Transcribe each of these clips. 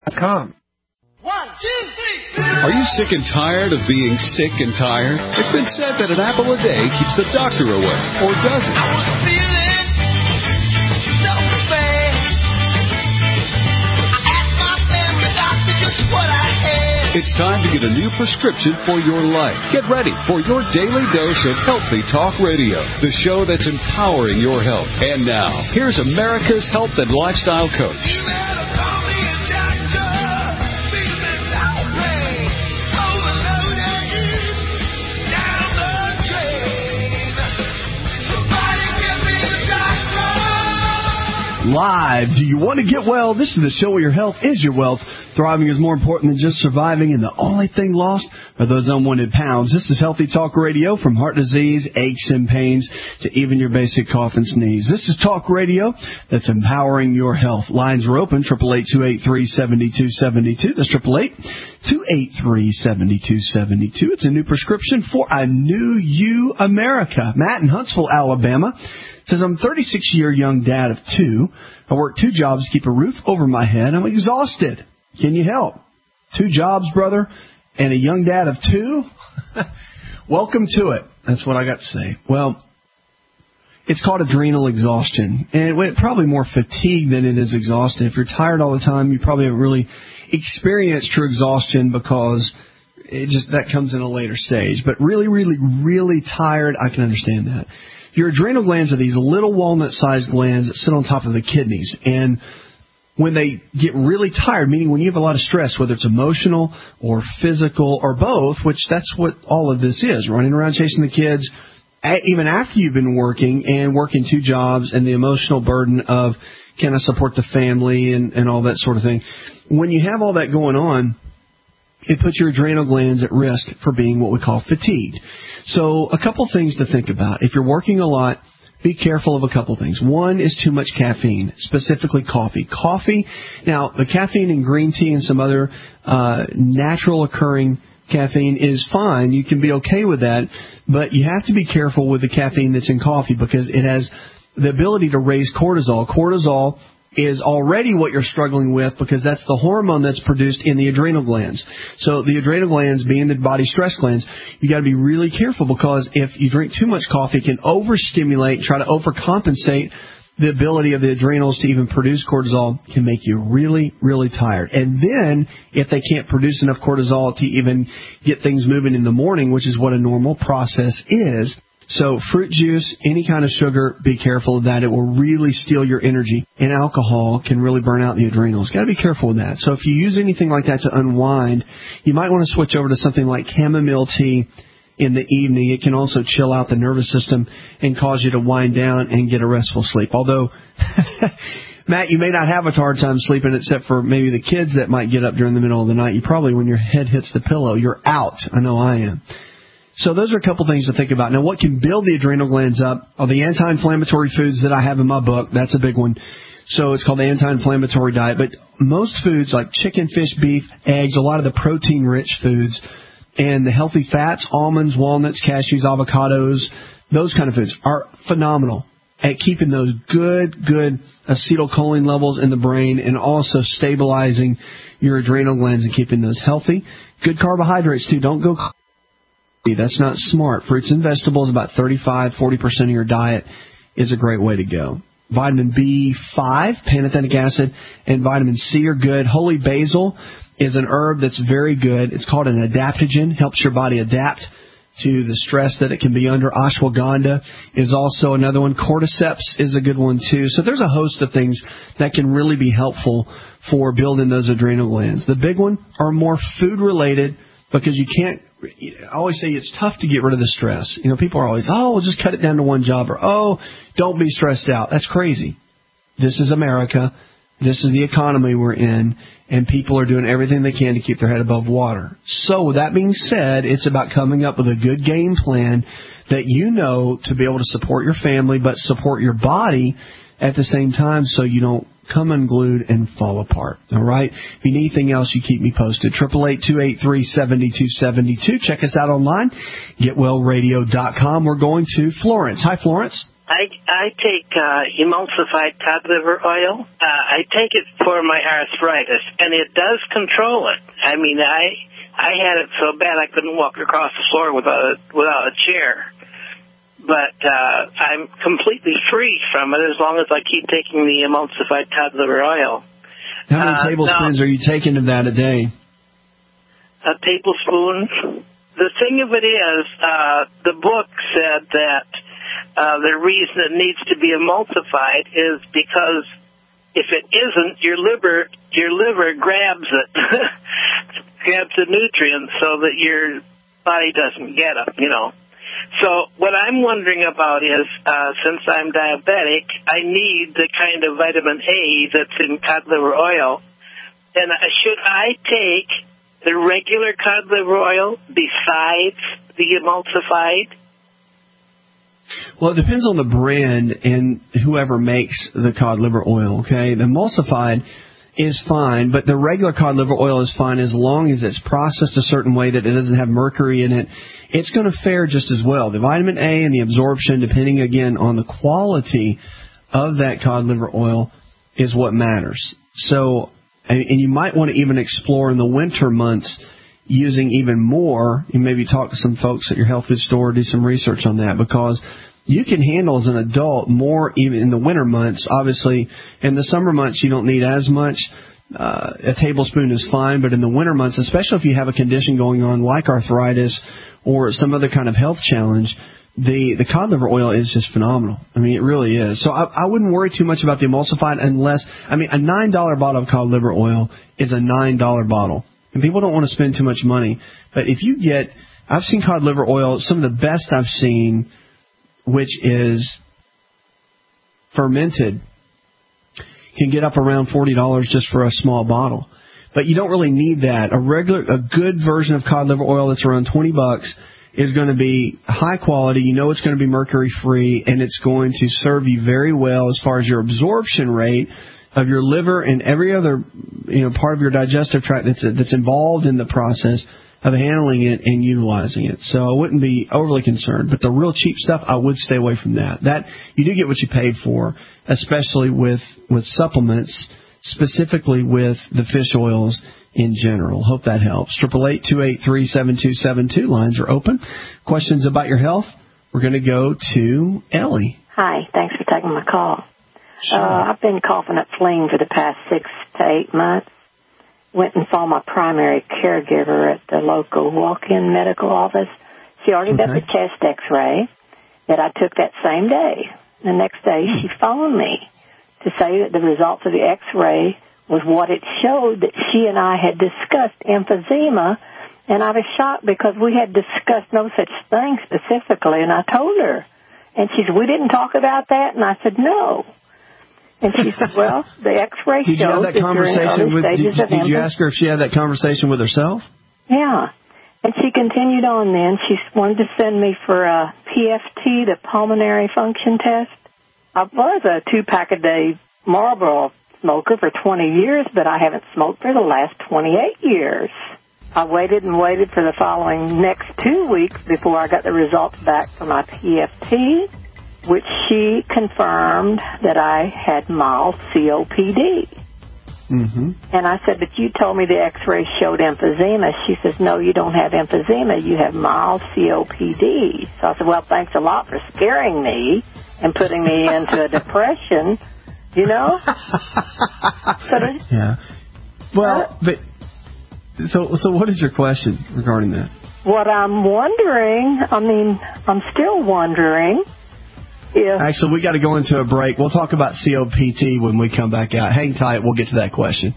Com. 1, 2, 3. Are you sick and tired of being sick and tired? It's been said that an apple a day keeps the doctor away, or does it? I was feeling so bad. I asked my family doctor just what I had. It's time to get a new prescription for your life. Get ready for your daily dose of Healthy Talk Radio, the show that's empowering your health. And now, here's America's health and lifestyle coach. Live. Do you want to get well? This is the show where your health is your wealth. Thriving is more important than just surviving, and the only thing lost are those unwanted pounds. This is Healthy Talk Radio, from heart disease, aches and pains, to even your basic cough and sneeze. This is talk radio that's empowering your health. Lines are open, 888-283-7272. That's 888-283-7272. It's a new prescription for a new you, America. Matt in Huntsville, Alabama, says, I'm a 36-year young dad of 2. I work 2 jobs to keep a roof over my head. I'm exhausted. Can you help? 2 jobs, brother, and a young dad of 2? Welcome to it. That's what I got to say. Well, it's called adrenal exhaustion, and it's probably more fatigue than it is exhaustion. If you're tired all the time, you probably haven't really experienced true exhaustion, because that comes in a later stage. But really, really, really tired, I can understand that. Your adrenal glands are these little walnut-sized glands that sit on top of the kidneys. And when they get really tired, meaning when you have a lot of stress, whether it's emotional or physical or both, which that's what all of this is, running around chasing the kids, even after you've been working 2 jobs, and the emotional burden of, can I support the family and all that sort of thing. When you have all that going on, it puts your adrenal glands at risk for being what we call fatigued. So a couple things to think about. If you're working a lot, be careful of a couple things. One is too much caffeine, specifically coffee. Coffee, now the caffeine in green tea and some other natural occurring caffeine is fine. You can be okay with that, but you have to be careful with the caffeine that's in coffee, because it has the ability to raise cortisol. Cortisol is already what you're struggling with, because that's the hormone that's produced in the adrenal glands. So the adrenal glands being the body stress glands, you got to be really careful, because if you drink too much coffee, it can overstimulate, try to overcompensate the ability of the adrenals to even produce cortisol, can make you really, really tired. And then if they can't produce enough cortisol to even get things moving in the morning, which is what a normal process is, so fruit juice, any kind of sugar, be careful of that. It will really steal your energy. And alcohol can really burn out the adrenals. Got to be careful with that. So if you use anything like that to unwind, you might want to switch over to something like chamomile tea in the evening. It can also chill out the nervous system and cause you to wind down and get a restful sleep. Although, Matt, you may not have a hard time sleeping, except for maybe the kids that might get up during the middle of the night. You probably, when your head hits the pillow, you're out. I know I am. So those are a couple things to think about. Now, what can build the adrenal glands up are the anti-inflammatory foods that I have in my book. That's a big one. So it's called the anti-inflammatory diet. But most foods like chicken, fish, beef, eggs, a lot of the protein-rich foods, and the healthy fats, almonds, walnuts, cashews, avocados, those kind of foods are phenomenal at keeping those good acetylcholine levels in the brain, and also stabilizing your adrenal glands and keeping those healthy. Good carbohydrates, too. Don't go... That's not smart. Fruits and vegetables, about 35-40% of your diet, is a great way to go. Vitamin B5, pantothenic acid, and vitamin C are good. Holy basil is an herb that's very good. It's called an adaptogen, helps your body adapt to the stress that it can be under. Ashwagandha is also another one. Cordyceps is a good one, too. So there's a host of things that can really be helpful for building those adrenal glands. The big one are more food-related, because you can't, I always say it's tough to get rid of the stress. You know, people are always, we'll just cut it down to one job, or, don't be stressed out. That's crazy. This is America. This is the economy we're in, and people are doing everything they can to keep their head above water. So with that being said, it's about coming up with a good game plan that you know to be able to support your family, but support your body at the same time, so you don't come unglued and fall apart. All right? If you need anything else, you keep me posted. 888-283-7272. Check us out online, getwellradio.com. We're going to Florence. Hi, Florence. I take emulsified cod liver oil. I take it for my arthritis, and it does control it. I mean, I had it so bad I couldn't walk across the floor without a chair. But I'm completely free from it as long as I keep taking the emulsified cod liver oil. How many tablespoons are you taking of that a day? A tablespoon. The thing of it is, the book said that the reason it needs to be emulsified is because if it isn't, your liver grabs it, grabs the nutrients so that your body doesn't get them, you know. So what I'm wondering about is, since I'm diabetic, I need the kind of vitamin A that's in cod liver oil. And should I take the regular cod liver oil besides the emulsified? Well, it depends on the brand and whoever makes the cod liver oil, okay? The emulsified is fine, but the regular cod liver oil is fine as long as it's processed a certain way that it doesn't have mercury in it. It's going to fare just as well. The vitamin A and the absorption, depending, again, on the quality of that cod liver oil, is what matters. So, and you might want to even explore in the winter months using even more. You maybe talk to some folks at your health food store, do some research on that, because you can handle as an adult more even in the winter months. Obviously, in the summer months, you don't need as much. A tablespoon is fine, but in the winter months, especially if you have a condition going on like arthritis or some other kind of health challenge, the cod liver oil is just phenomenal. I mean, it really is. So I wouldn't worry too much about the emulsified unless, I mean, a $9 bottle of cod liver oil is a $9 bottle. And people don't want to spend too much money. But if you get, I've seen cod liver oil, some of the best I've seen, which is fermented, can get up around $40 just for a small bottle. But you don't really need that. A good version of cod liver oil that's around $20 is going to be high quality. You know it's going to be mercury free, and it's going to serve you very well as far as your absorption rate of your liver and every other part of your digestive tract that's involved in the process of handling it and utilizing it. So I wouldn't be overly concerned. But the real cheap stuff, I would stay away from that. That you do get what you paid for, especially with supplements, specifically with the fish oils in general. Hope that helps. 888-283-7272. Lines are open. Questions about your health? We're going to go to Ellie. Hi. Thanks for taking my call. Sure. I've been coughing up phlegm for the past 6 to 8 months. Went and saw my primary caregiver at the local walk-in medical office. She already got the chest X-ray that I took that same day. The next day, she phoned me to say that the results of the X-ray was what it showed, that she and I had discussed emphysema, and I was shocked because we had discussed no such thing specifically, and I told her. And she said, we didn't talk about that? And I said, no. And she said, well, the X-ray shows that you're in early stages of emphysema. Did you ask her if she had that conversation with herself? Yeah. And she continued on then. She wanted to send me for a PFT, the pulmonary function test. I was a 2-pack-a-day Marlboro smoker for 20 years, but I haven't smoked for the last 28 years. I waited and waited for the following next 2 weeks before I got the results back for my PFT, which she confirmed that I had mild COPD. Mm-hmm. And I said, but you told me the X-ray showed emphysema. She says, no, you don't have emphysema. You have mild COPD. So I said, well, thanks a lot for scaring me and putting me into a depression, you know? Yeah. Well, but so what is your question regarding that? What I'm wondering, I'm still wondering if... Actually, we got to go into a break. We'll talk about COPD when we come back out. Hang tight. We'll get to that question.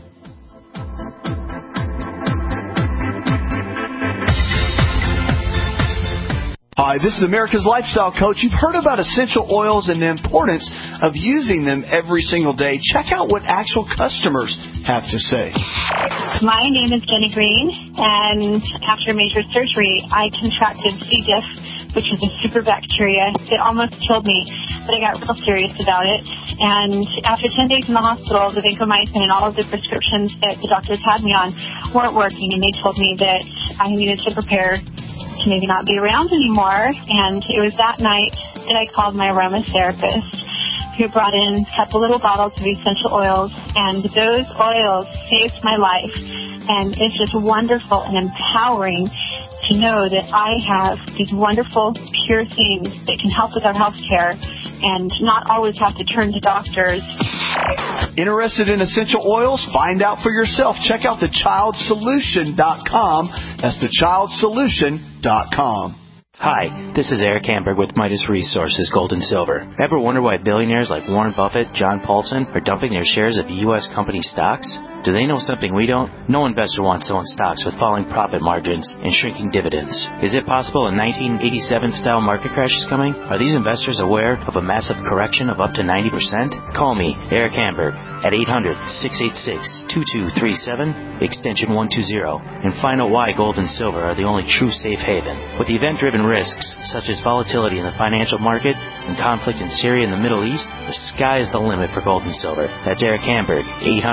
Hi, this is America's Lifestyle Coach. You've heard about essential oils and the importance of using them every single day. Check out what actual customers have to say. My name is Jenny Green, and after major surgery, I contracted C. diff, which is a super bacteria. It almost killed me, but I got real serious about it. And after 10 days in the hospital, the vancomycin and all of the prescriptions that the doctors had me on weren't working, and they told me that I needed to prepare to maybe not be around anymore. And it was that night that I called my aromatherapist, who brought in a couple little bottles of essential oils, and those oils saved my life. And it's just wonderful and empowering to know that I have these wonderful, pure things that can help with our health care and not always have to turn to doctors. Interested in essential oils? Find out for yourself. Check out thechildsolution.com. That's thechildsolution.com. Hi, this is Eric Hamburg with Midas Resources Gold and Silver. Ever wonder why billionaires like Warren Buffett, John Paulson are dumping their shares of U.S. company stocks? Do they know something we don't? No investor wants to own stocks with falling profit margins and shrinking dividends. Is it possible a 1987-style market crash is coming? Are these investors aware of a massive correction of up to 90%? Call me, Eric Hamburg, at 800-686-2237, extension 120, and find out why gold and silver are the only true safe haven. With the event-driven risks, such as volatility in the financial market and conflict in Syria and the Middle East, the sky is the limit for gold and silver. That's Eric Hamburg,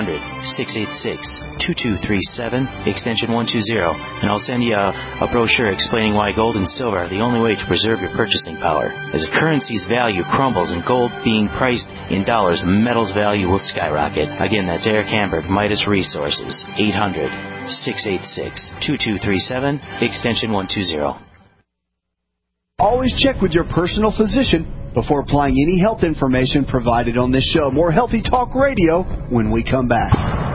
800-686-2237, extension 120, and I'll send you a brochure explaining why gold and silver are the only way to preserve your purchasing power. As a currency's value crumbles and gold being priced in dollars, metal's value will skyrocket. Again, that's Eric Hamburg, Midas Resources, 800-686-2237, extension 120. Always check with your personal physician before applying any health information provided on this show. More Healthy Talk Radio when we come back.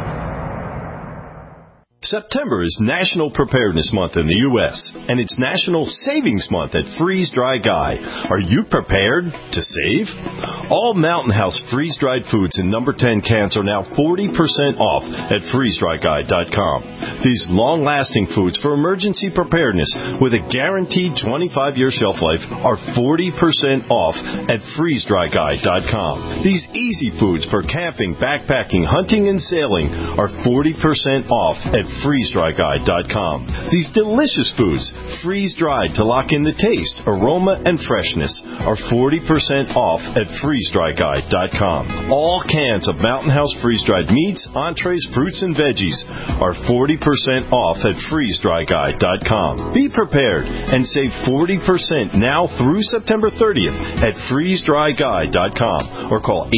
September is National Preparedness Month in the U.S., and it's National Savings Month at Freeze Dry Guy. Are you prepared to save? All Mountain House freeze-dried foods in number 10 cans are now 40% off at freezedryguy.com. These long-lasting foods for emergency preparedness with a guaranteed 25-year shelf life are 40% off at freezedryguy.com. These easy foods for camping, backpacking, hunting, and sailing are 40% off at freezedryguy.com. These delicious foods, freeze-dried to lock in the taste, aroma, and freshness, are 40% off at freezedryguy.com. All cans of Mountain House freeze-dried meats, entrees, fruits, and veggies are 40% off at freezedryguy.com. Be prepared and save 40% now through September 30th at freezedryguy.com or call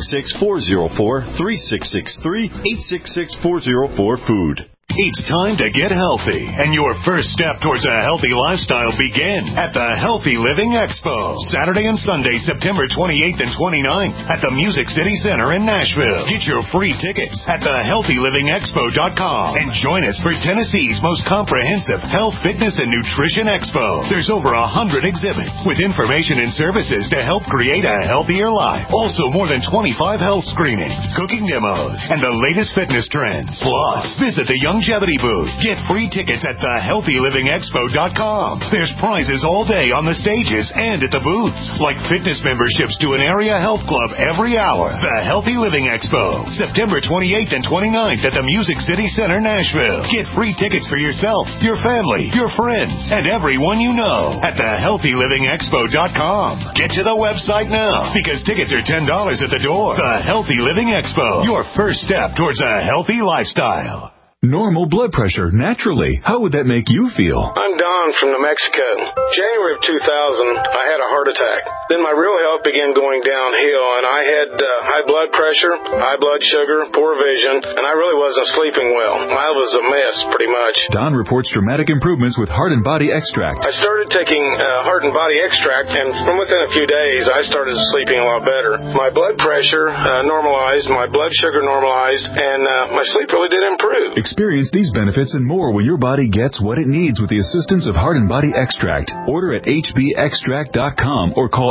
866-404-3663, 866-404-FOOD. It's time to get healthy, and your first step towards a healthy lifestyle begin at the Healthy Living Expo, Saturday and Sunday, September 28th and 29th at the Music City Center in Nashville. Get your free tickets at thehealthylivingexpo.com and join us for Tennessee's most comprehensive health, fitness, and nutrition expo. There's over 100 exhibits with information and services to help create a healthier life. Also, more than 25 health screenings, cooking demos, and the latest fitness trends. Plus, visit the Longevity booth. Get free tickets at thehealthylivingexpo.com. There's prizes all day on the stages and at the booths, like fitness memberships to an area health club every hour. The Healthy Living Expo, September 28th and 29th at the Music City Center, Nashville. Get free tickets for yourself, your family, your friends, and everyone you know at thehealthylivingexpo.com. Get to the website now because tickets are $10 at the door. The Healthy Living Expo, your first step towards a healthy lifestyle. Normal blood pressure, naturally. How would that make you feel? I'm Don from New Mexico. January of 2000, I had a heart attack. Then my real health began going downhill, and I had high blood pressure, high blood sugar, poor vision, and I really wasn't sleeping well. I was a mess, pretty much. Don reports dramatic improvements with Heart and Body Extract. I started taking Heart and Body Extract, and from within a few days, I started sleeping a lot better. My blood pressure normalized, my blood sugar normalized, and my sleep really did improve. Experience these benefits and more when your body gets what it needs with the assistance of Heart and Body Extract. Order at hbextract.com or call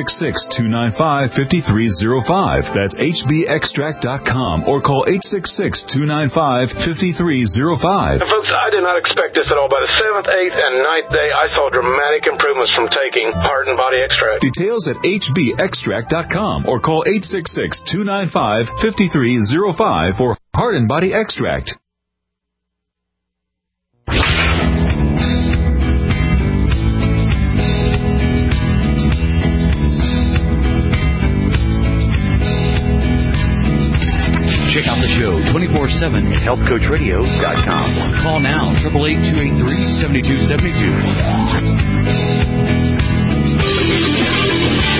866-295-5305. That's hbextract.com or call 866-295-5305. And folks, I did not expect this at all. By the 7th, 8th, and 9th day, I saw dramatic improvements from taking Heart and Body Extract. Details at hbextract.com or call 866-295-5305 for Heart and Body Extract. Check out the show 24/7 at healthcoachradio.com. Call now, 888-283-7272.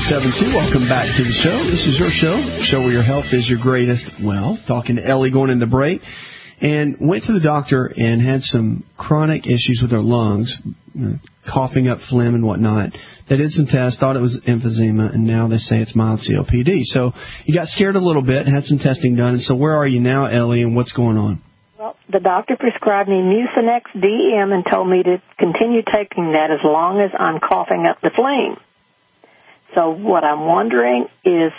1-800-848-9272. Welcome back to the show. This is your show where your health is your greatest wealth. Talking to Ellie going in the break. And went to the doctor and had some chronic issues with her lungs, coughing up phlegm and whatnot. They did some tests, thought it was emphysema, and now they say it's mild COPD. So you got scared a little bit, had some testing done. So where are you now, Ellie, and what's going on? Well, the doctor prescribed me Mucinex DM and told me to continue taking that as long as I'm coughing up the phlegm. So what I'm wondering is,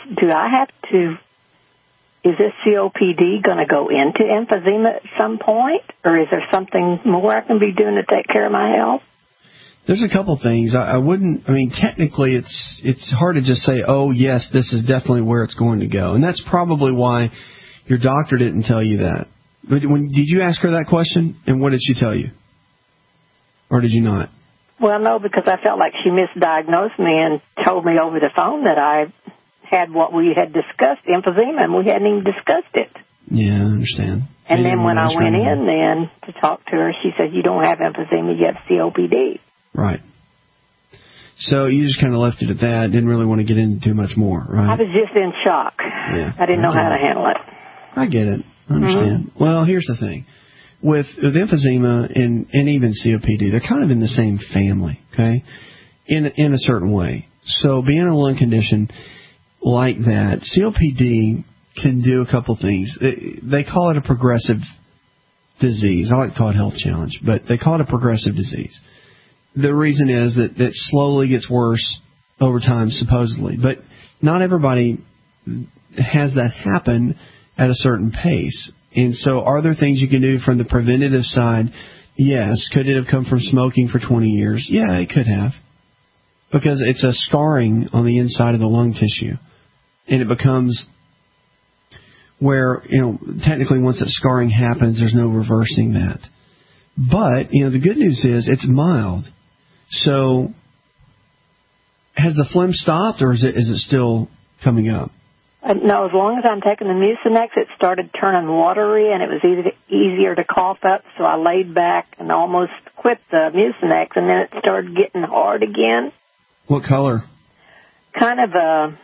is this COPD going to go into emphysema at some point, or is there something more I can be doing to take care of my health? There's a couple things. Technically it's hard to just say, oh, yes, this is definitely where it's going to go. And that's probably why your doctor didn't tell you that. Did you ask her that question, and what did she tell you? Or did you not? Well, no, because I felt like she misdiagnosed me and told me over the phone that I had what we had discussed, emphysema, and we hadn't even discussed it. Yeah, I understand. And then when I went in then to talk to her, she said, you don't have emphysema, you have COPD. Right. So you just kind of left it at that, didn't really want to get into too much more, right? I was just in shock. Yeah, I didn't know how to handle it. I get it. I understand. Mm-hmm. Well, here's the thing. With emphysema and even COPD, they're kind of in the same family, okay, in a certain way. So being a lung condition like that, COPD can do a couple things. They call it a progressive disease. I like to call it health challenge, but they call it a progressive disease. The reason is that it slowly gets worse over time, supposedly. But not everybody has that happen at a certain pace. And so are there things you can do from the preventative side? Yes. Could it have come from smoking for 20 years? Yeah, it could have. Because it's a scarring on the inside of the lung tissue. And it becomes where, technically once that scarring happens, there's no reversing that. But, the good news is it's mild. So has the phlegm stopped, or is it still coming up? No, as long as I'm taking the Mucinex, it started turning watery, and it was easier to cough up, so I laid back and almost quit the Mucinex, and then it started getting hard again. What color? Kind of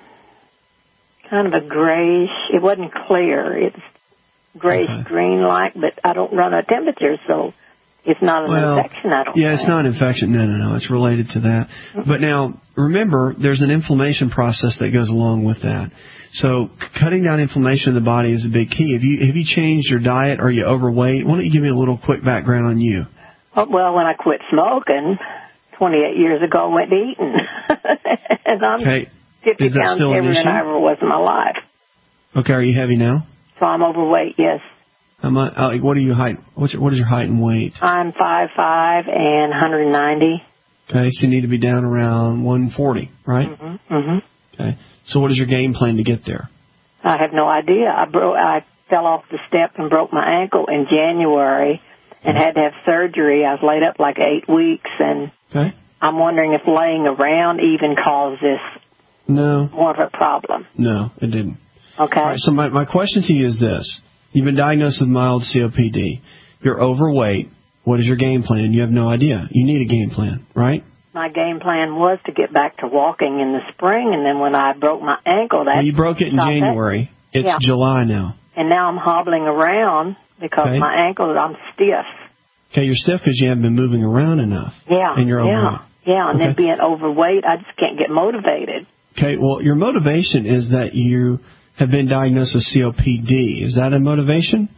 a grayish. It wasn't clear. It's grayish-green-like, but I don't run a temperature, so it's not an infection, I don't think. It's not an infection. No. It's related to that. Mm-hmm. But now, remember, there's an inflammation process that goes along with that. So cutting down inflammation in the body is a big key. Have you changed your diet? Are you overweight? Why don't you give me a little quick background on you? Oh, well, when I quit smoking 28 years ago, I went to eating. And I'm 50 pounds heavier than I ever was in my life. Okay, are you heavy now? So I'm overweight, yes. What are you height? What is your height and weight? I'm 5'5" and 190. Okay, so you need to be down around 140, right? Mm-hmm. Okay. So what is your game plan to get there? I have no idea. I fell off the step and broke my ankle in January and had to have surgery. I was laid up like 8 weeks, and I'm wondering if laying around even caused this more of a problem. No, it didn't. Okay. All right, so my question to you is this. You've been diagnosed with mild COPD. You're overweight. What is your game plan? You have no idea. You need a game plan, right? My game plan was to get back to walking in the spring, and then when I broke my ankle, you broke it in January. It's July now. And now I'm hobbling around because my ankle, I'm stiff. Okay, you're stiff because you haven't been moving around enough. Yeah. And you're overweight. Yeah, and then being overweight, I just can't get motivated. Okay, well, your motivation is that you have been diagnosed with COPD. Is that a motivation?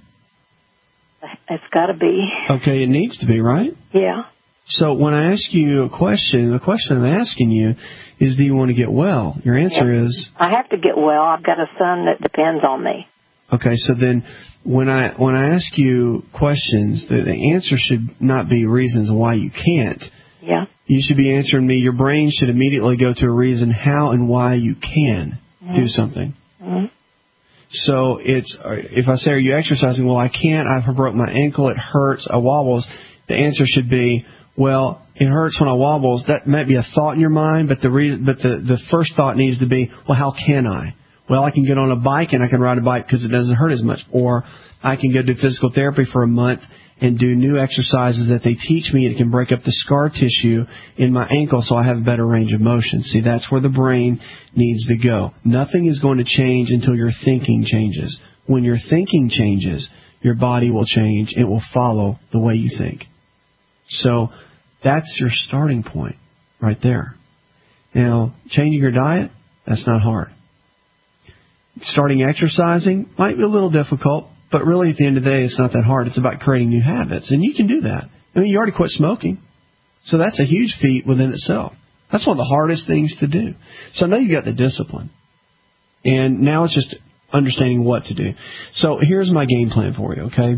It's got to be. Okay, it needs to be, right? Yeah. So when I ask you a question, the question I'm asking you is, do you want to get well? Your answer is? I have to get well. I've got a son that depends on me. Okay, so then when I ask you questions, the answer should not be reasons why you can't. Yeah. You should be answering me. Your brain should immediately go to a reason how and why you can do something. Mm-hmm. So if I say, are you exercising? Well, I can't. I've broke my ankle. It hurts. I wobbles. The answer should be, well, it hurts when I wobbles. That might be a thought in your mind, but the first thought needs to be, well, how can I? Well, I can get on a bike and I can ride a bike because it doesn't hurt as much. Or I can go do physical therapy for a month and do new exercises that they teach me. It can break up the scar tissue in my ankle so I have a better range of motion. See, that's where the brain needs to go. Nothing is going to change until your thinking changes. When your thinking changes, your body will change. It will follow the way you think. So that's your starting point right there. Now, changing your diet, that's not hard. Starting exercising might be a little difficult, but really at the end of the day, it's not that hard. It's about creating new habits, and you can do that. I mean, you already quit smoking, so that's a huge feat within itself. That's one of the hardest things to do. So now you got the discipline, and now it's just understanding what to do. So here's my game plan for you, okay?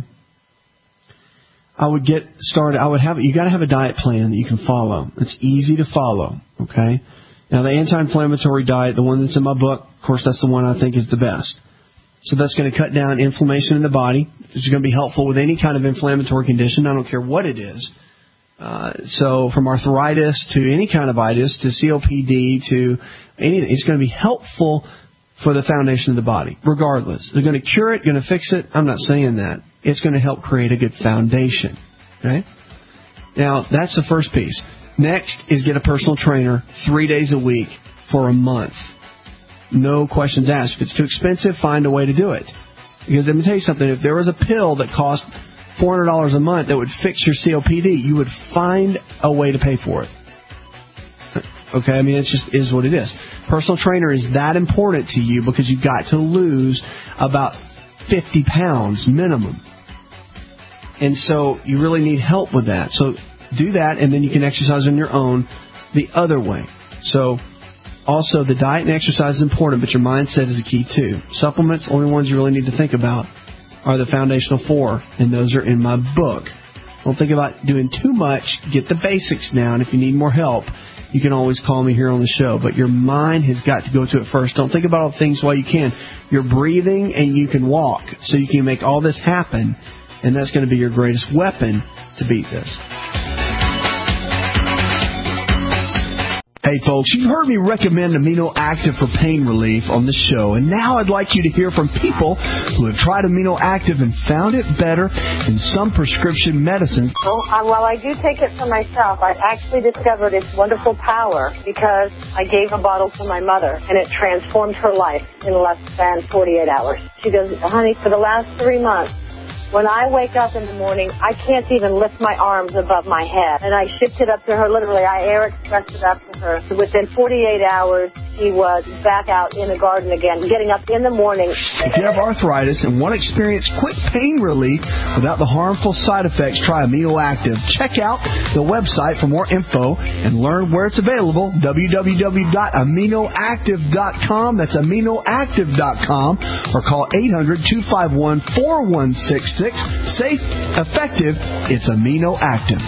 I would get started. You got to have a diet plan that you can follow. It's easy to follow, okay? Now, the anti-inflammatory diet, the one that's in my book, of course, that's the one I think is the best. So that's going to cut down inflammation in the body. It's going to be helpful with any kind of inflammatory condition. I don't care what it is. So from arthritis to any kind of itis to COPD to anything, it's going to be helpful for the foundation of the body, regardless. They're going to cure it, going to fix it. I'm not saying that. It's going to help create a good foundation. Okay? Now, that's the first piece. Next is get a personal trainer 3 days a week for a month. No questions asked. If it's too expensive, find a way to do it. Because let me tell you something. If there was a pill that cost $400 a month that would fix your COPD, you would find a way to pay for it. Okay? I mean, it just is what it is. Personal trainer is that important to you because you've got to lose about 50 pounds minimum. And so you really need help with that. So do that, and then you can exercise on your own the other way. So also, the diet and exercise is important, but your mindset is a key too. Supplements, only ones you really need to think about are the foundational 4, and those are in my book. Don't think about doing too much. Get the basics down. If you need more help, you can always call me here on the show. But your mind has got to go to it first. Don't think about all things while you can. You're breathing and you can walk, so you can make all this happen, and that's going to be your greatest weapon to beat this. Hey folks, you've heard me recommend Amino Active for pain relief on the show, and now I'd like you to hear from people who have tried Amino Active and found it better than some prescription medicines. While I do take it for myself, I actually discovered its wonderful power because I gave a bottle to my mother, and it transformed her life in less than 48 hours. She goes, honey, for the last 3 months, when I wake up in the morning, I can't even lift my arms above my head. And I shipped it up to her, literally. I air expressed it up to her. Within 48 hours, she was back out in the garden again, getting up in the morning. If you have arthritis and want to experience quick pain relief without the harmful side effects, try Amino Active. Check out the website for more info and learn where it's available, www.aminoactive.com. That's aminoactive.com, or call 800-251-4166. Safe, effective, it's Amino Active.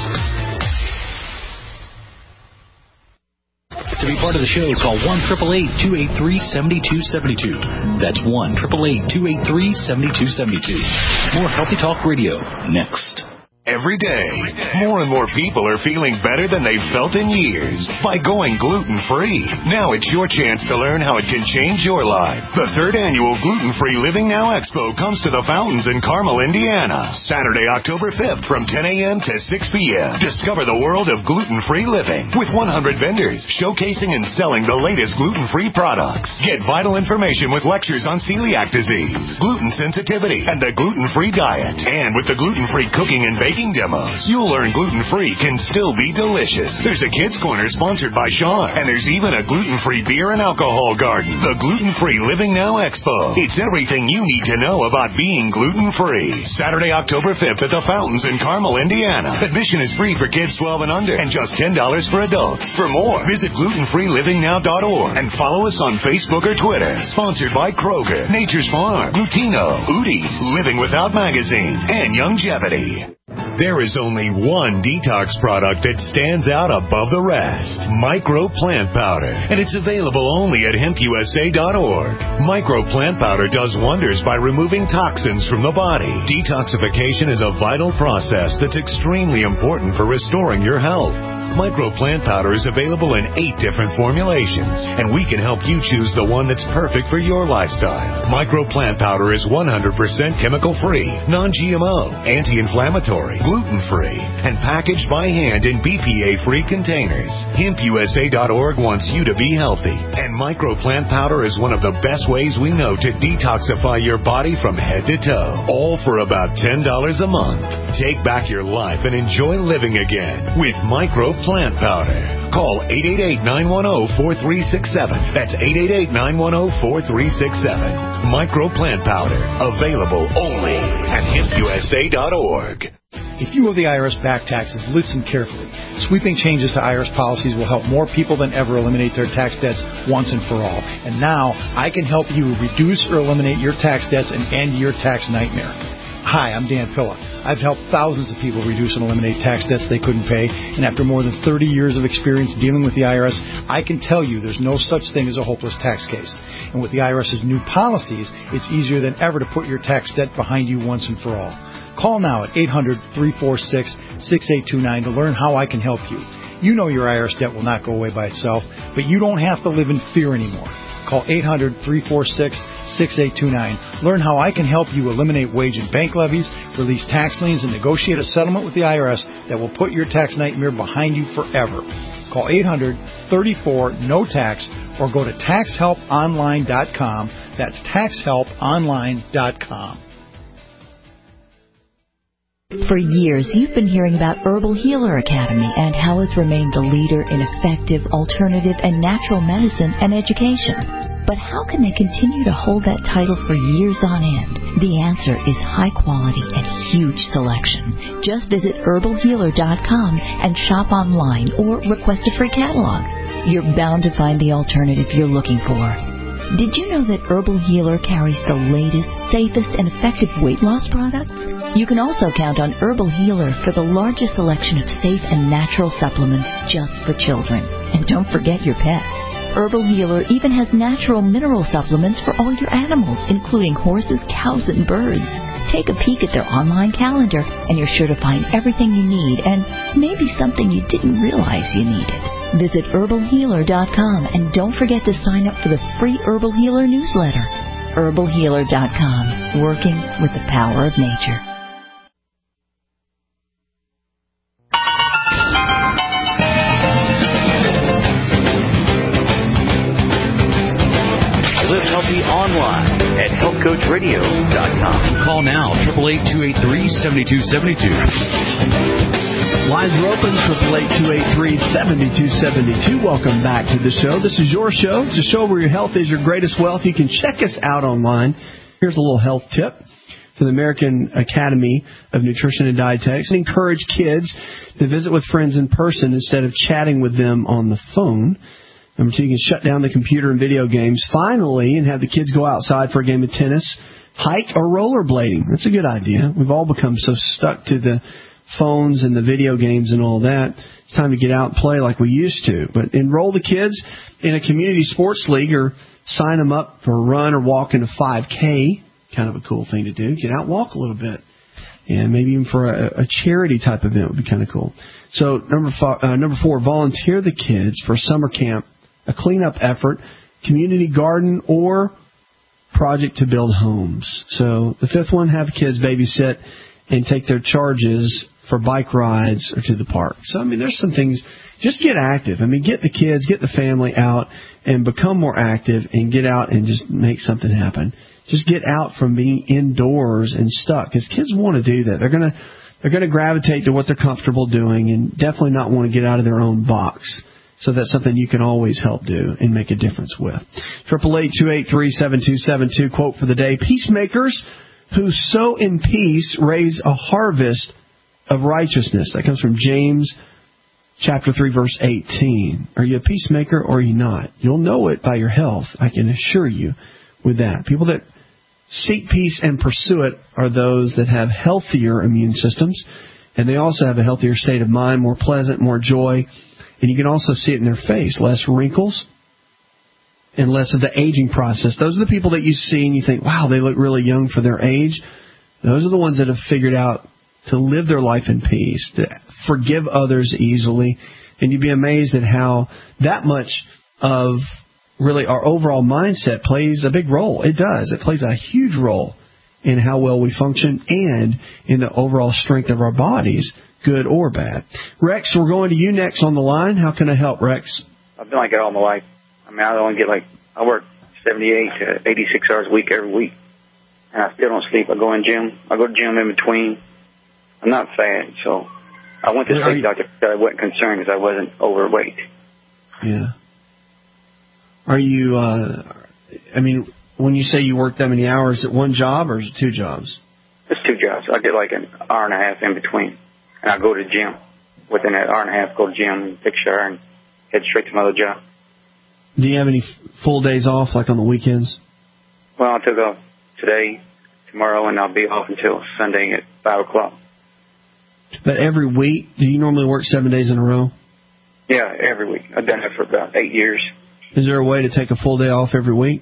To be part of the show, call 1-888-283-7272. That's 1-888-283-7272. More Healthy Talk Radio next. Every day, more and more people are feeling better than they've felt in years by going gluten-free. Now it's your chance to learn how it can change your life. The 3rd annual Gluten-Free Living Now Expo comes to the Fountains in Carmel, Indiana, Saturday, October 5th from 10 a.m. to 6 p.m. Discover the world of gluten-free living with 100 vendors showcasing and selling the latest gluten-free products. Get vital information with lectures on celiac disease, gluten sensitivity, and the gluten-free diet. And with the gluten-free cooking and baking demos, you'll learn gluten-free can still be delicious. There's a kids' corner sponsored by Sean, and there's even a gluten-free beer and alcohol garden. The Gluten-Free Living Now Expo. It's everything you need to know about being gluten-free. Saturday, October 5th at the Fountains in Carmel, Indiana. Admission is free for kids 12 and under, and just $10 for adults. For more, visit glutenfreelivingnow.org and follow us on Facebook or Twitter. Sponsored by Kroger, Nature's Farm, Glutino, Udi's, Living Without Magazine, and Youngevity. There is only one detox product that stands out above the rest, Micro Plant Powder, and it's available only at hempusa.org. Micro Plant Powder does wonders by removing toxins from the body. Detoxification is a vital process that's extremely important for restoring your health. Micro Plant Powder is available in 8 different formulations, and we can help you choose the one that's perfect for your lifestyle. Micro Plant Powder is 100% chemical-free, non-GMO, anti-inflammatory, gluten-free, and packaged by hand in BPA-free containers. HempUSA.org wants you to be healthy, and Micro Plant Powder is one of the best ways we know to detoxify your body from head to toe, all for about $10 a month. Take back your life and enjoy living again with Micro Plant Powder. Call 888-910-4367. That's 888-910-4367. Micro Plant Powder. Available only at HempUSA.org. If you owe the IRS back taxes, listen carefully. Sweeping changes to IRS policies will help more people than ever eliminate their tax debts once and for all. And now, I can help you reduce or eliminate your tax debts and end your tax nightmare. Hi, I'm Dan Pilla. I've helped thousands of people reduce and eliminate tax debts they couldn't pay, and after more than 30 years of experience dealing with the IRS, I can tell you there's no such thing as a hopeless tax case. And with the IRS's new policies, it's easier than ever to put your tax debt behind you once and for all. Call now at 800-346-6829 to learn how I can help you. You know your IRS debt will not go away by itself, but you don't have to live in fear anymore. Call 800-346-6829. Learn how I can help you eliminate wage and bank levies, release tax liens, and negotiate a settlement with the IRS that will put your tax nightmare behind you forever. Call 800-34-NO-TAX or go to TaxHelpOnline.com. That's TaxHelpOnline.com. For years, you've been hearing about Herbal Healer Academy and how it's remained the leader in effective, alternative, and natural medicine and education. But how can they continue to hold that title for years on end? The answer is high quality and huge selection. Just visit herbalhealer.com and shop online or request a free catalog. You're bound to find the alternative you're looking for. Did you know that Herbal Healer carries the latest, safest, and effective weight loss products? You can also count on Herbal Healer for the largest selection of safe and natural supplements just for children. And don't forget your pets. Herbal Healer even has natural mineral supplements for all your animals, including horses, cows, and birds. Take a peek at their online calendar, and you're sure to find everything you need and maybe something you didn't realize you needed. Visit herbalhealer.com and don't forget to sign up for the free Herbal Healer newsletter. herbalhealer.com, working with the power of nature. Live healthy online at healthcoachradio.com. Call now, 888-283-7272. Lines are open, 888-283-7272. Welcome back to the show. This is your show. It's a show where your health is your greatest wealth. You can check us out online. Here's a little health tip for the American Academy of Nutrition and Dietetics. Encourage kids to visit with friends in person instead of chatting with them on the phone. Number 2, you can shut down the computer and video games finally and have the kids go outside for a game of tennis, hike, or rollerblading. That's a good idea. We've all become so stuck to the phones and the video games and all that. It's time to get out and play like we used to. But enroll the kids in a community sports league or sign them up for a run or walk in a 5K. Kind of a cool thing to do. Get out and walk a little bit. And maybe even for a charity type event would be kind of cool. So number 4, volunteer the kids for summer camp, a cleanup effort, community garden, or project to build homes. So the 5th one, have kids babysit and take their charges for bike rides or to the park. So, I mean, there's some things. Just get active. I mean, get the kids, get the family out and become more active and get out and just make something happen. Just get out from being indoors and stuck, because kids want to do that. They're going to gravitate to what they're comfortable doing and definitely not want to get out of their own box. So that's something you can always help do and make a difference with. 888-283-7272. Quote for the day: peacemakers who sow in peace raise a harvest of righteousness. That comes from James chapter 3, verse 18. Are you a peacemaker or are you not? You'll know it by your health, I can assure you with that. People that seek peace and pursue it are those that have healthier immune systems, and they also have a healthier state of mind, more pleasant, more joy, and you can also see it in their face. Less wrinkles and less of the aging process. Those are the people that you see and you think, wow, they look really young for their age. Those are the ones that have figured out to live their life in peace, to forgive others easily. And you'd be amazed at how that much of really our overall mindset plays a big role. It does. It plays a huge role in how well we function and in the overall strength of our bodies, good or bad. Rex, we're going to you next on the line. How can I help, Rex? I've been like that all my life. I mean, I work 78 to 86 hours a week every week, and I still don't sleep. I go to the gym in between. I'm not fat, so I went to the sleep doctor because I wasn't concerned because I wasn't overweight. Yeah. Are you, when you say you work that many hours, is it one job or is it two jobs? It's two jobs. I get like an hour and a half in between, and I go to the gym. Within that hour and a half, go to the gym and take a shower and head straight to my other job. Do you have any full days off, like on the weekends? Well, I took off today, tomorrow, and I'll be off until Sunday at 5 o'clock. But every week, do you normally work 7 days in a row? Yeah, every week. I've done it for about 8 years. Is there a way to take a full day off every week?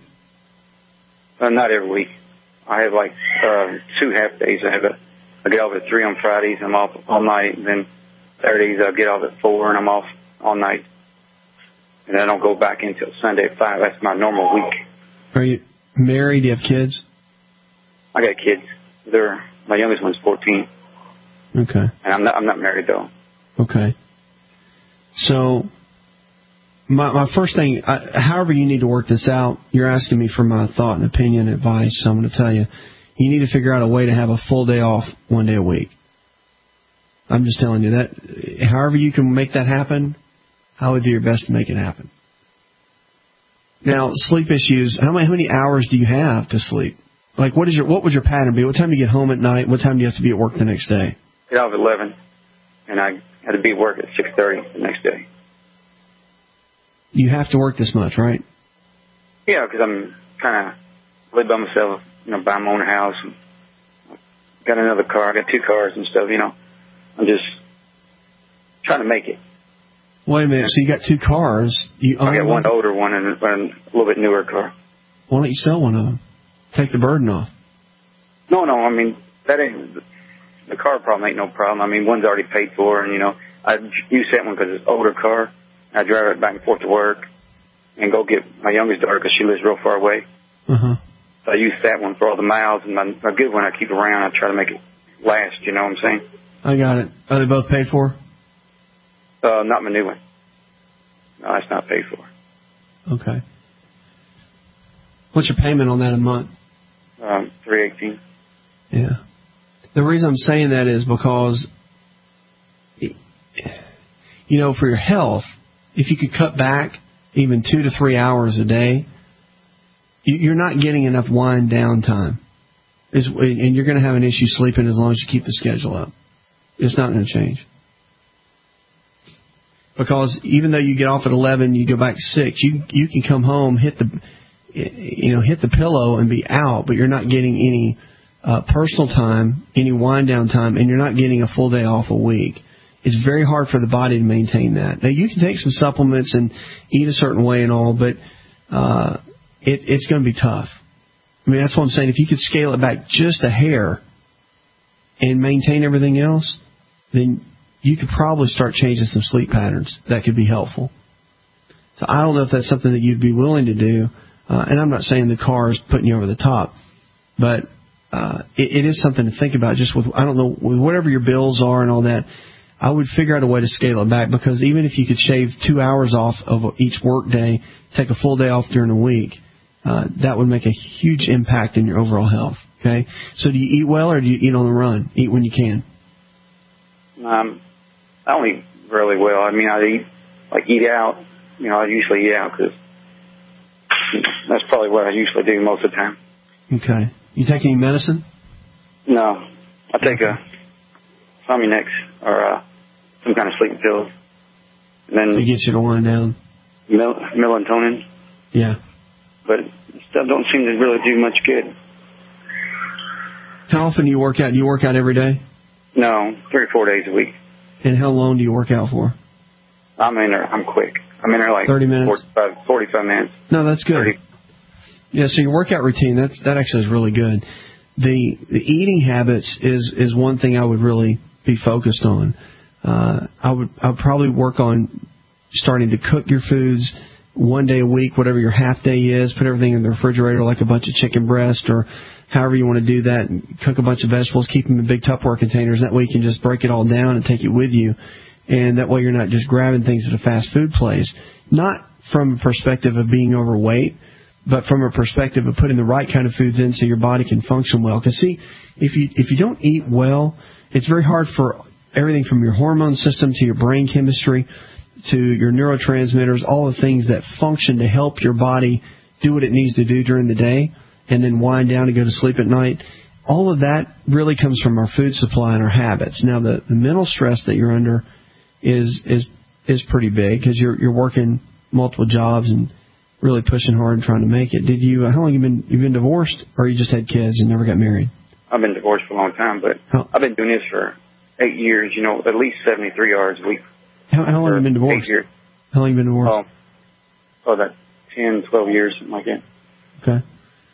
Not every week. I have like 2 half days. I get off at 3 on Fridays, and I'm off all night. And then Saturdays I'll get off at 4, and I'm off all night. And then I don't go back until Sunday at 5. That's my normal week. Are you married? Do you have kids? I got kids. My youngest one's 14. Okay. And I'm not married though. Okay. So my first thing, however you need to work this out, you're asking me for my thought and opinion and advice, so I'm going to tell you, you need to figure out a way to have a full day off 1 day a week. I'm just telling you that. However you can make that happen, I would do your best to make it happen. Now, sleep issues, how many hours do you have to sleep? Like, what would your pattern be? What time do you get home at night? What time do you have to be at work the next day? Get out at 11, and I had to be at work at 6:30 the next day. You have to work this much, right? Yeah, because I'm kind of live by myself, buy my own house. And got another car. I got 2 cars and stuff, I'm just trying to make it. Wait a minute. So you got 2 cars. I got one older one and a little bit newer car. Why don't you sell one of them? Take the burden off. No. I mean, that ain't the car problem. Ain't no problem. I mean, one's already paid for, and I use that one because it's an older car. I drive it back and forth to work, and go get my youngest daughter because she lives real far away. Uh-huh. So I use that one for all the miles, and my good one I keep around. I try to make it last. You know what I'm saying? I got it. Are they both paid for? Not my new one. No, it's not paid for. Okay. What's your payment on that a month? $318. Yeah. The reason I'm saying that is because, for your health, if you could cut back even 2 to 3 hours a day, you're not getting enough wind down time. And you're going to have an issue sleeping as long as you keep the schedule up. It's not going to change. Because even though you get off at 11, you go back to 6, you can come home, hit the pillow and be out, but you're not getting any personal time, any wind down time, and you're not getting a full day off a week. It's very hard for the body to maintain that. Now, you can take some supplements and eat a certain way and all, but it's going to be tough. I mean, that's what I'm saying. If you could scale it back just a hair and maintain everything else, then you could probably start changing some sleep patterns. That could be helpful. So I don't know if that's something that you'd be willing to do. And I'm not saying the car is putting you over the top, but it is something to think about. Just with whatever your bills are and all that, I would figure out a way to scale it back, because even if you could shave 2 hours off of each work day, take a full day off during the week, that would make a huge impact in your overall health. Okay? So do you eat well, or do you eat on the run? Eat when you can? I don't eat really well. I mean, I eat out. I usually eat out because that's probably what I usually do most of the time. Okay. You take any medicine? No. I take a Somunex or some kind of sleeping pills. And then it gets you to wind down. Melatonin. Yeah. But stuff don't seem to really do much good. How often do you work out? Do you work out every day? No, 3 or 4 days a week. And how long do you work out for? I'm in there. I'm quick. I'm in there like 30 minutes? 45 minutes. No, that's good. 30. Yeah, so your workout routine, that actually is really good. the eating habits is one thing I would really be focused on. I would probably work on starting to cook your foods one day a week, whatever your half day is. Put everything in the refrigerator like a bunch of chicken breast or however you want to do that. And cook a bunch of vegetables, keep them in big Tupperware containers. That way you can just break it all down and take it with you. And that way you're not just grabbing things at a fast food place. Not from a perspective of being overweight, but from a perspective of putting the right kind of foods in so your body can function well. Because, see, if you don't eat well, it's very hard for everything from your hormone system to your brain chemistry to your neurotransmitters, all the things that function to help your body do what it needs to do during the day and then wind down and go to sleep at night. All of that really comes from our food supply and our habits. Now, the mental stress that you're under is pretty big because you're working multiple jobs and really pushing hard and trying to make it. How long you've been divorced, or you just had kids and never got married? I've been divorced for a long time, but I've been doing this for 8 years, at least 73 hours a week. How long have you been divorced? 8 years. How long have you been divorced? About 10, 12 years, something like that.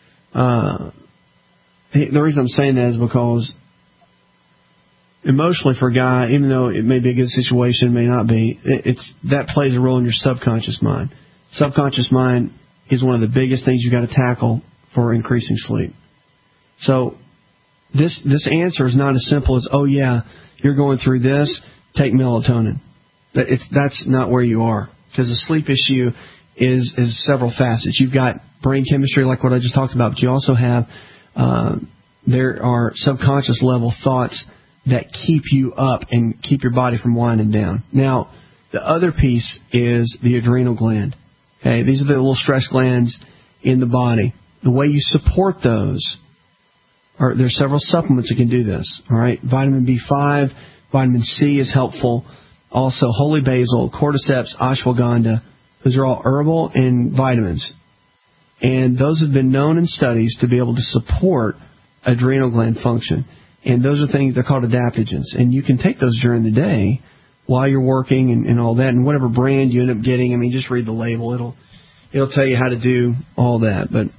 Okay. The reason I'm saying that is because emotionally for a guy, even though it may be a good situation, it may not be, that plays a role in your subconscious mind. Subconscious mind is one of the biggest things you got to tackle for increasing sleep. So this answer is not as simple as, oh yeah, you're going through this, take melatonin. That's not where you are, because the sleep issue is several facets. You've got brain chemistry, like what I just talked about, but you also have there are subconscious level thoughts that keep you up and keep your body from winding down. Now, the other piece is the adrenal gland. Okay, these are the little stress glands in the body. The way you support those, there's several supplements that can do this. All right, vitamin B5, vitamin C is helpful. Also, holy basil, cordyceps, ashwagandha. Those are all herbal and vitamins. And those have been known in studies to be able to support adrenal gland function. And those are things, they're called adaptogens. And you can take those during the day while you're working and all that. And whatever brand you end up getting, just read the label. It'll tell you how to do all that. But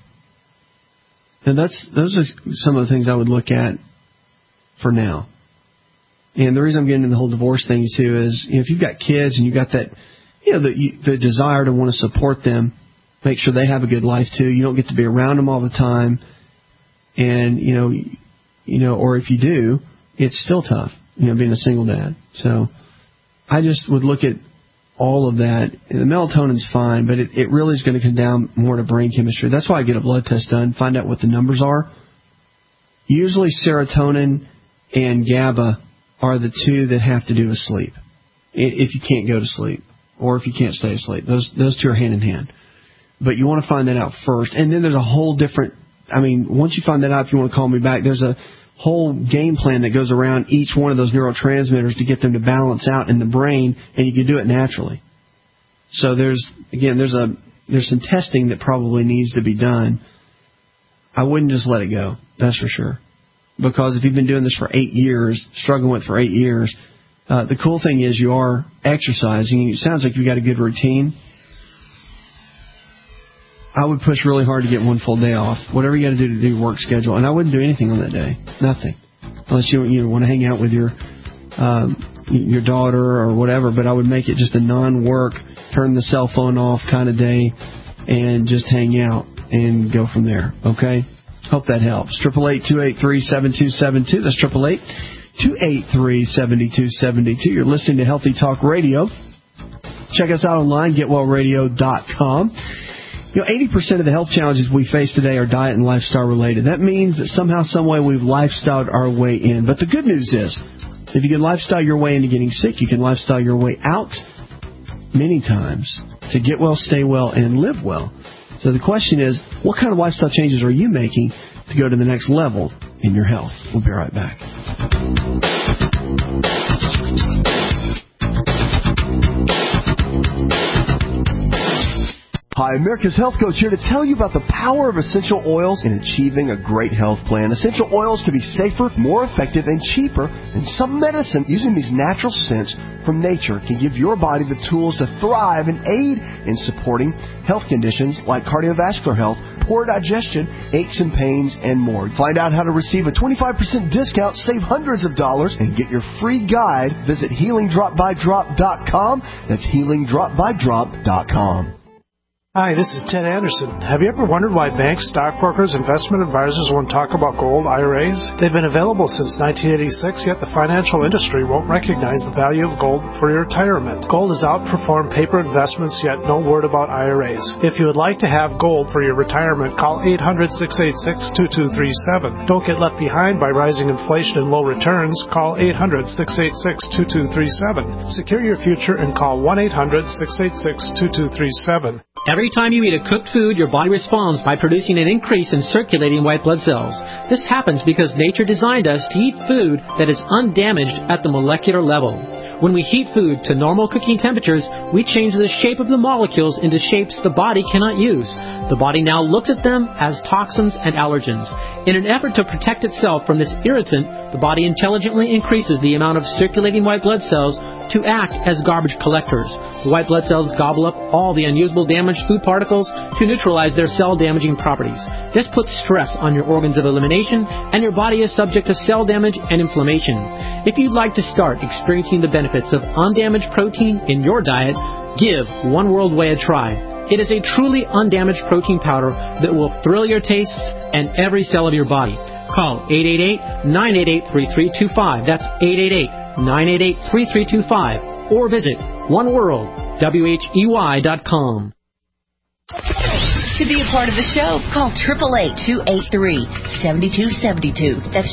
those are some of the things I would look at for now. And the reason I'm getting into the whole divorce thing, too, is if you've got kids and you've got that, the desire to want to support them, make sure they have a good life, too. You don't get to be around them all the time. And, or if you do, it's still tough, being a single dad. So I just would look at all of that. And the melatonin's fine, but it really is going to come down more to brain chemistry. That's why I get a blood test done, find out what the numbers are. Usually serotonin and GABA are the two that have to do with sleep, if you can't go to sleep or if you can't stay asleep. Those two are hand in hand. But you want to find that out first. And then there's a whole different, once you find that out, if you want to call me back, there's a whole game plan that goes around each one of those neurotransmitters to get them to balance out in the brain, and you can do it naturally. So there's some testing that probably needs to be done. I wouldn't just let it go, that's for sure. Because if you've been doing this for 8 years, struggling with it for 8 years, the cool thing is you are exercising, and it sounds like you've got a good routine. I would push really hard to get one full day off. Whatever you got to do to do your work schedule. And I wouldn't do anything on that day. Nothing. Unless you want to hang out with your daughter or whatever. But I would make it just a non-work, turn the cell phone off kind of day and just hang out and go from there. Okay? Hope that helps. 888-283-7272. That's 888-283-7272. You're listening to Healthy Talk Radio. Check us out online, getwellradio.com. 80% of the health challenges we face today are diet and lifestyle related. That means that somehow, some way, we've lifestyled our way in. But the good news is, if you can lifestyle your way into getting sick, you can lifestyle your way out many times to get well, stay well, and live well. So the question is, what kind of lifestyle changes are you making to go to the next level in your health? We'll be right back. Hi, America's Health Coach here to tell you about the power of essential oils in achieving a great health plan. Essential oils can be safer, more effective, and cheaper than some medicine. Using these natural scents from nature can give your body the tools to thrive and aid in supporting health conditions like cardiovascular health, poor digestion, aches and pains, and more. Find out how to receive a 25% discount, save hundreds of dollars, and get your free guide. Visit HealingDropByDrop.com. That's HealingDropByDrop.com. Hi, this is Ted Anderson. Have you ever wondered why banks, stockbrokers, investment advisors won't talk about gold IRAs? They've been available since 1986, yet the financial industry won't recognize the value of gold for your retirement. Gold has outperformed paper investments, yet no word about IRAs. If you would like to have gold for your retirement, call 800-686-2237. Don't get left behind by rising inflation and low returns. Call 800-686-2237. Secure your future and call 1-800-686-2237. Every time you eat a cooked food, your body responds by producing an increase in circulating white blood cells. This happens because nature designed us to eat food that is undamaged at the molecular level. When we heat food to normal cooking temperatures, we change the shape of the molecules into shapes the body cannot use. The body now looks at them as toxins and allergens. In an effort to protect itself from this irritant, the body intelligently increases the amount of circulating white blood cells to act as garbage collectors. The white blood cells gobble up all the unusable damaged food particles to neutralize their cell-damaging properties. This puts stress on your organs of elimination, and your body is subject to cell damage and inflammation. If you'd like to start experiencing the benefits of undamaged protein in your diet, give One World Whey a try. It is a truly undamaged protein powder that will thrill your tastes and every cell of your body. Call 888-988-3325. That's 888-988-3325. Or visit oneworldwhey.com. To be a part of the show, call 888-283-7272. That's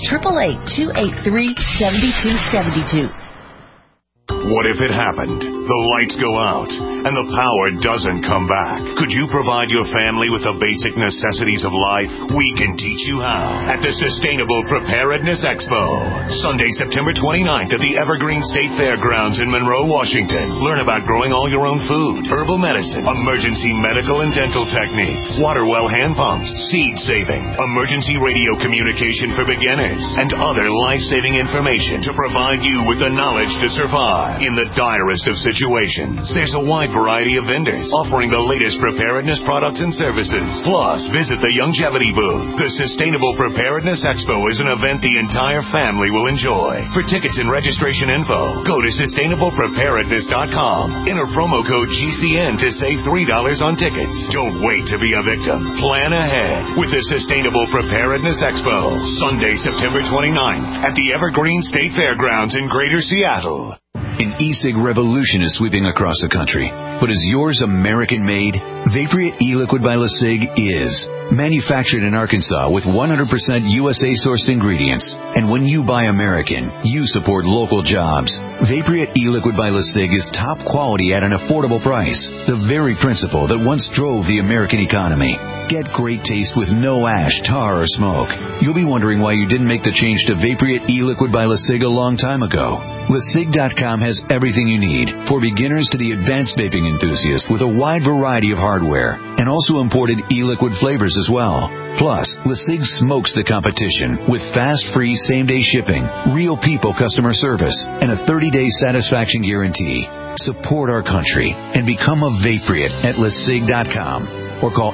888-283-7272. What if it happened? The lights go out and the power doesn't come back. Could you provide your family with the basic necessities of life? We can teach you how at the Sustainable Preparedness Expo. Sunday, September 29th at the Evergreen State Fairgrounds in Monroe, Washington. Learn about growing all your own food, herbal medicine, emergency medical and dental techniques, water well hand pumps, seed saving, emergency radio communication for beginners, and other life-saving information to provide you with the knowledge to survive in the direst of situations. There's a wide variety of vendors offering the latest preparedness products and services. Plus, visit the Longevity booth. The Sustainable Preparedness Expo is an event the entire family will enjoy. For tickets and registration info, go to sustainablepreparedness.com. Enter promo code GCN to save $3 on tickets. Don't wait to be a victim. Plan ahead with the Sustainable Preparedness Expo. Sunday, September 29th at the Evergreen State Fairgrounds in Greater Seattle. An e-cig revolution is sweeping across the country. But is yours American-made? Vaporeat e-liquid by LeSig is. Manufactured in Arkansas with 100% USA-sourced ingredients. And when you buy American, you support local jobs. Vaporeat e-liquid by LeSig is top quality at an affordable price. The very principle that once drove the American economy. Get great taste with no ash, tar, or smoke. You'll be wondering why you didn't make the change to Vaporeat e-liquid by LeSig a long time ago. LeSig.com has everything you need, for beginners to the advanced vaping enthusiast, with a wide variety of hardware, and also imported e-liquid flavors as well. Plus, LeSig smokes the competition with fast, free, same-day shipping, real people customer service, and a 30-day satisfaction guarantee. Support our country and become a Vaporeat at LeSig.com. Or call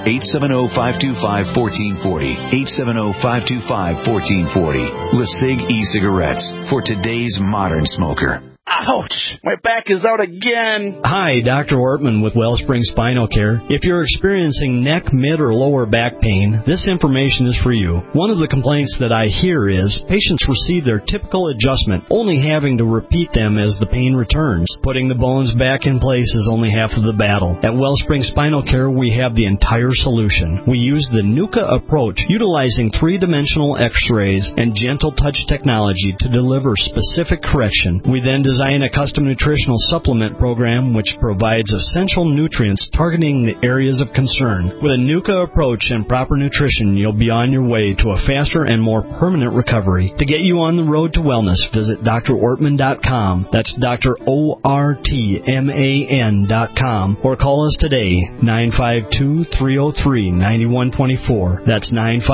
870-525-1440. 870-525-1440. LeSig e-cigarettes for today's modern smoker. Ouch! My back is out again. Hi, Dr. Ortman with Wellspring Spinal Care. If you're experiencing neck, mid, or lower back pain, this information is for you. One of the complaints that I hear is patients receive their typical adjustment, only having to repeat them as the pain returns. Putting the bones back in place is only half of the battle. At Wellspring Spinal Care, we have the entire solution. We use the NUCA approach, utilizing three-dimensional x-rays and gentle touch technology to deliver specific correction. We then design a custom nutritional supplement program which provides essential nutrients targeting the areas of concern. With a NUCA approach and proper nutrition, you'll be on your way to a faster and more permanent recovery. To get you on the road to wellness, visit drortman.com. That's drortman.com. Or call us today, 952-303-9124. That's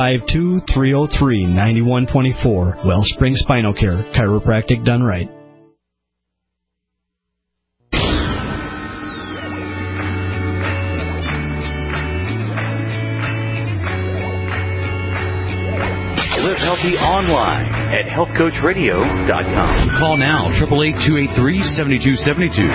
952-303-9124. Wellspring Spinal Care, chiropractic done right. Live healthy online at healthcoachradio.com. Call now, 888-283-7272.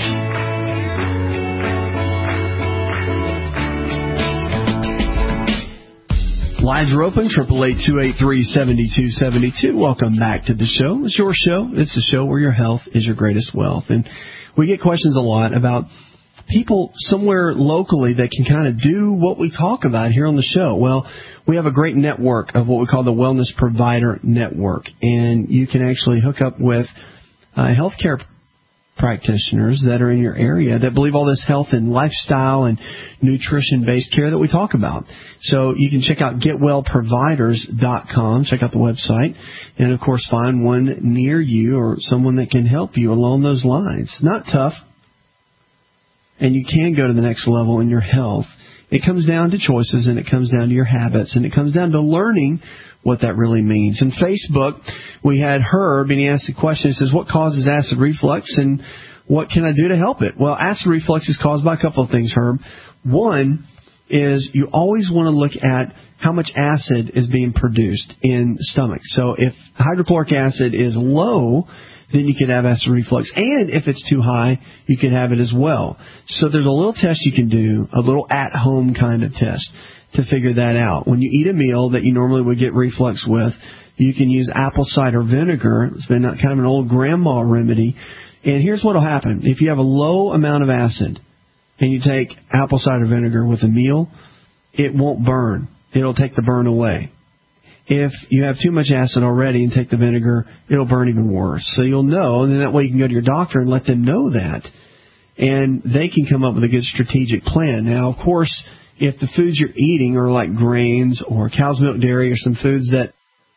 Lines are open, 888-283-7272. Welcome back to the show. It's your show. It's the show where your health is your greatest wealth. And we get questions a lot about people somewhere locally that can kind of do what we talk about here on the show. Well, we have a great network of what we call the Wellness Provider Network. And you can actually hook up with healthcare practitioners that are in your area that believe all this health and lifestyle and nutrition-based care that we talk about. So you can check out getwellproviders.com, check out the website, and, of course, find one near you or someone that can help you along those lines. Not tough, and you can go to the next level in your health. It comes down to choices, and it comes down to your habits, and it comes down to learning what that really means. In Facebook, we had Herb, and he asked a question. He says, what causes acid reflux, and what can I do to help it? Well, acid reflux is caused by a couple of things, Herb. One is you always want to look at how much acid is being produced in the stomach. So if hydrochloric acid is low, then you could have acid reflux. And if it's too high, you could have it as well. So there's a little test you can do, a little at-home kind of test to figure that out. When you eat a meal that you normally would get reflux with, you can use apple cider vinegar. It's been kind of an old grandma remedy. And here's what will happen. If you have a low amount of acid and you take apple cider vinegar with a meal, it won't burn. It'll take the burn away. If you have too much acid already and take the vinegar, it'll burn even worse. So you'll know, and then that way you can go to your doctor and let them know that. And they can come up with a good strategic plan. Now, of course, if the foods you're eating are like grains or cow's milk dairy or some foods that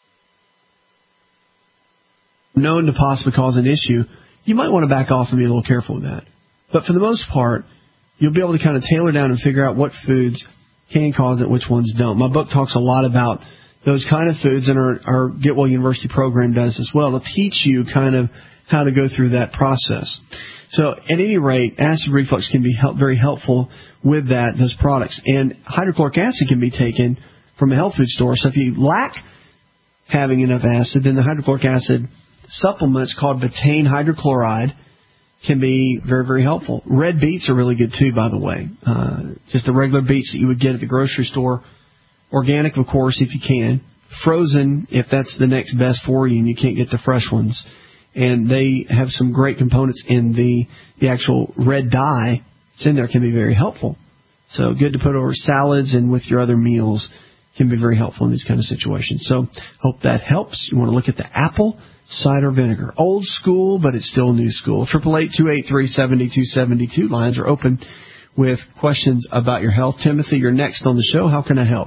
are known to possibly cause an issue, you might want to back off and be a little careful with that. But for the most part, you'll be able to kind of tailor down and figure out what foods can cause it, which ones don't. My book talks a lot about those kind of foods, and our Get Well University program does as well, to teach you kind of how to go through that process. So at any rate, acid reflux can be very helpful with those products. And hydrochloric acid can be taken from a health food store. So if you lack having enough acid, then the hydrochloric acid supplements called betaine hydrochloride can be very, very helpful. Red beets are really good too, by the way. Just the regular beets that you would get at the grocery store. Organic, of course, if you can. Frozen, if that's the next best for you and you can't get the fresh ones. And they have some great components in the actual red dye. It's in there, can be very helpful. So good to put over salads and with your other meals can be very helpful in these kind of situations. So hope that helps. You want to look at the apple cider vinegar. Old school, but it's still new school. 888-283-7272. Lines are open with questions about your health. Timothy, you're next on the show. How can I help?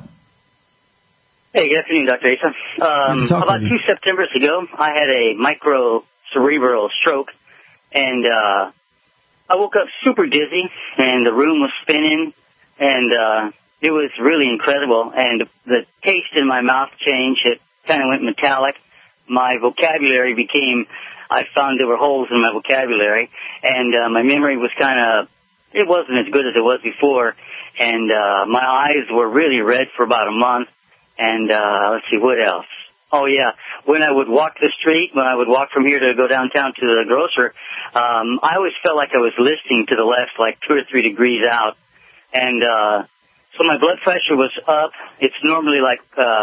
Hey, good afternoon, Dr. Asa. About 2 Septembers ago, I had a microcerebral stroke, and I woke up super dizzy, and the room was spinning, and it was really incredible. And the taste in my mouth changed. It kind of went metallic. My vocabulary I found there were holes in my vocabulary, and my memory was it wasn't as good as it was before, and my eyes were really red for about a month. And let's see, what else? Oh, yeah. When I would walk the street, when I would walk from here to go downtown to the grocer, I always felt like I was listing to the left, like 2 or 3 degrees out. And so my blood pressure was up. It's normally like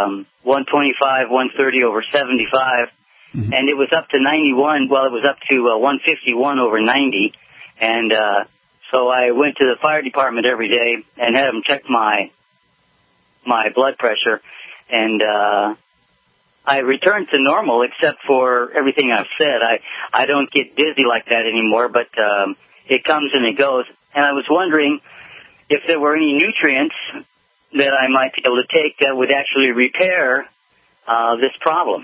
125, 130 over 75. Mm-hmm. And it was up to 91. Well, it was up to 151 over 90. And so I went to the fire department every day and had them check my blood pressure. And I returned to normal except for everything I've said. I don't get dizzy like that anymore, but it comes and it goes. And I was wondering if there were any nutrients that I might be able to take that would actually repair this problem.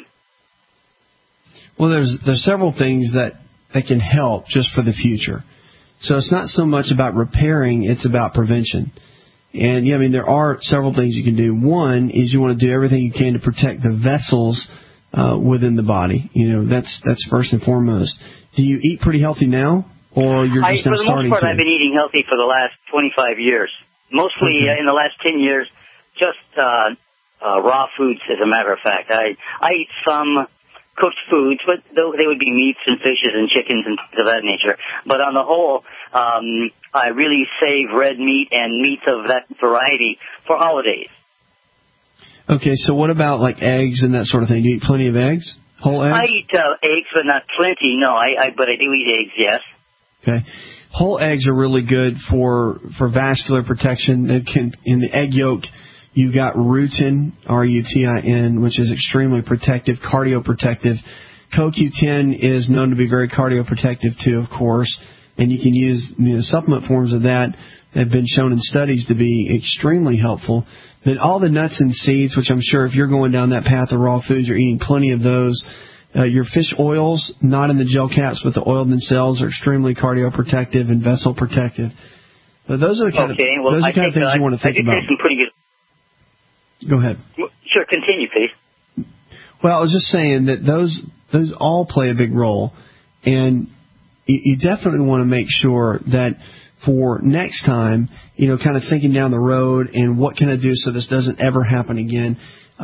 Well, there's several things that can help just for the future. So it's not so much about repairing, it's about prevention. And, yeah, I mean, there are several things you can do. One is you want to do everything you can to protect the vessels within the body. You know, that's first and foremost. Do you eat pretty healthy now, or you're just now starting to? For the most part, I've been eating healthy for the last 25 years. Mostly in the last 10 years, just raw foods, as a matter of fact. I eat some cooked foods, but they would be meats and fishes and chickens and things of that nature. But on the whole, I really save red meat and meats of that variety for holidays. Okay, so what about like eggs and that sort of thing? Do you eat plenty of eggs? Whole eggs? I eat eggs, but not plenty. No, but I do eat eggs, yes. Okay. Whole eggs are really good for vascular protection. In the egg yolk, you've got rutin, R-U-T-I-N, which is extremely protective, cardioprotective. CoQ10 is known to be very cardioprotective too, of course, and you can use supplement forms of that have been shown in studies to be extremely helpful. Then all the nuts and seeds, which I'm sure if you're going down that path of raw foods, you're eating plenty of those. Your fish oils, not in the gel caps, but the oil themselves, are extremely cardioprotective and vessel protective. Those are the kind of things you want to think about. Some pretty good. Go ahead. Sure, continue, please. Well, I was just saying that those all play a big role, and you definitely want to make sure that for next time, kind of thinking down the road and what can I do so this doesn't ever happen again,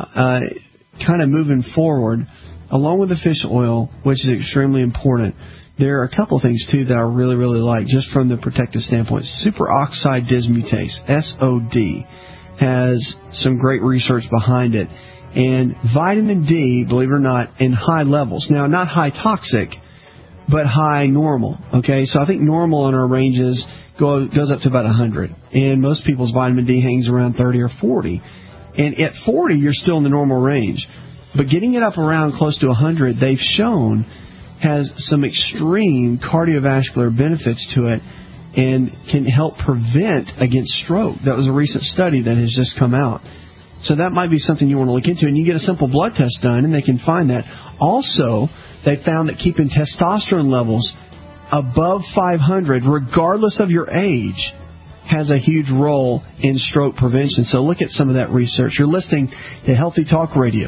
kind of moving forward, along with the fish oil, which is extremely important. There are a couple of things, too, that I really, really like, just from the protective standpoint. Superoxide dismutase, SOD, has some great research behind it. And vitamin D, believe it or not, in high levels. Now, not high toxic, but high normal. Okay, so I think normal in our ranges goes up to about 100. And most people's vitamin D hangs around 30 or 40. And at 40, you're still in the normal range. But getting it up around close to 100, they've shown, has some extreme cardiovascular benefits to it and can help prevent against stroke. That was a recent study that has just come out. So that might be something you want to look into. And you get a simple blood test done, and they can find that. Also, they found that keeping testosterone levels above 500, regardless of your age, has a huge role in stroke prevention. So look at some of that research. You're listening to Healthy Talk Radio.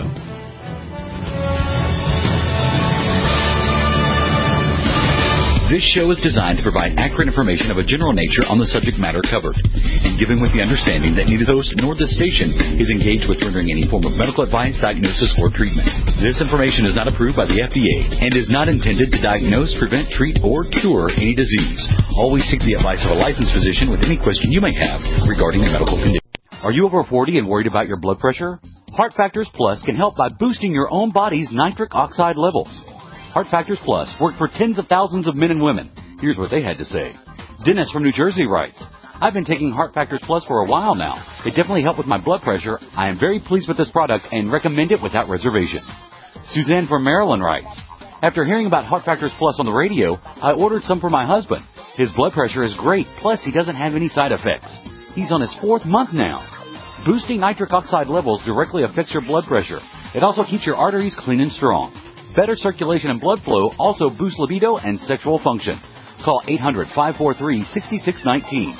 This show is designed to provide accurate information of a general nature on the subject matter covered, and given with the understanding that neither the host nor the station is engaged with rendering any form of medical advice, diagnosis, or treatment. This information is not approved by the FDA and is not intended to diagnose, prevent, treat, or cure any disease. Always seek the advice of a licensed physician with any question you may have regarding a medical condition. Are you over 40 and worried about your blood pressure? Heart Factors Plus can help by boosting your own body's nitric oxide levels. Heart Factors Plus worked for tens of thousands of men and women. Here's what they had to say. Dennis from New Jersey writes, I've been taking Heart Factors Plus for a while now. It definitely helped with my blood pressure. I am very pleased with this product and recommend it without reservation. Suzanne from Maryland writes, after hearing about Heart Factors Plus on the radio, I ordered some for my husband. His blood pressure is great, plus he doesn't have any side effects. He's on his 4th month now. Boosting nitric oxide levels directly affects your blood pressure. It also keeps your arteries clean and strong. Better circulation and blood flow also boosts libido and sexual function. Call 800-543-6619.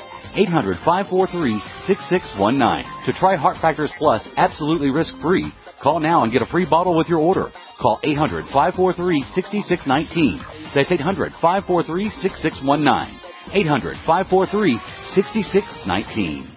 800-543-6619. To try Heart Factors Plus absolutely risk-free, call now and get a free bottle with your order. Call 800-543-6619. That's 800-543-6619. 800-543-6619.